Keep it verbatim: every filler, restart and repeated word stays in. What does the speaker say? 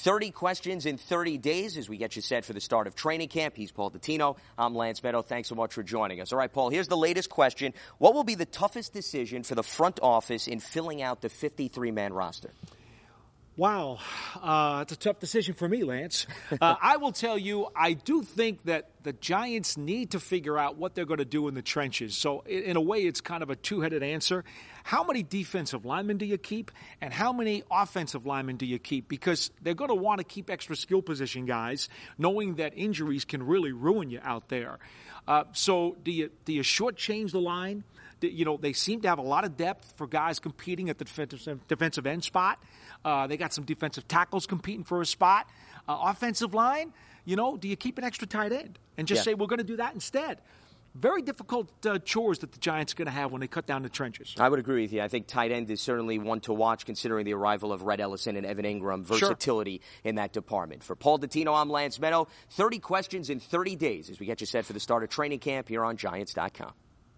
thirty questions in thirty days as we get you set for the start of training camp. He's Paul Dottino. I'm Lance Meadow. Thanks so much for joining us. All right, Paul, here's the latest question. What will be the toughest decision for the front office in filling out the fifty-three man roster? Wow. Uh, it's a tough decision for me, Lance. Uh, I will tell you, I do think that the Giants need to figure out what they're going to do in the trenches. So, in, in a way, it's kind of a two-headed answer. How many defensive linemen do you keep, and how many offensive linemen do you keep? Because they're going to want to keep extra skill position guys, knowing that injuries can really ruin you out there. Uh, so, do you do you shortchange the line? You know, they seem to have a lot of depth for guys competing at the defensive, defensive end spot. Uh, they got some defensive tackles competing for a spot. Uh, offensive line, you know, do you keep an extra tight end and just yeah. say we're going to do that instead? Very difficult uh, chores that the Giants are going to have when they cut down the trenches. I would agree with you. I think tight end is certainly one to watch considering the arrival of Rhett Ellison and Evan Ingram, versatility sure. in that department. For Paul Dottino, I'm Lance Meadow. thirty questions in thirty days as we get you set for the start of training camp here on Giants dot com.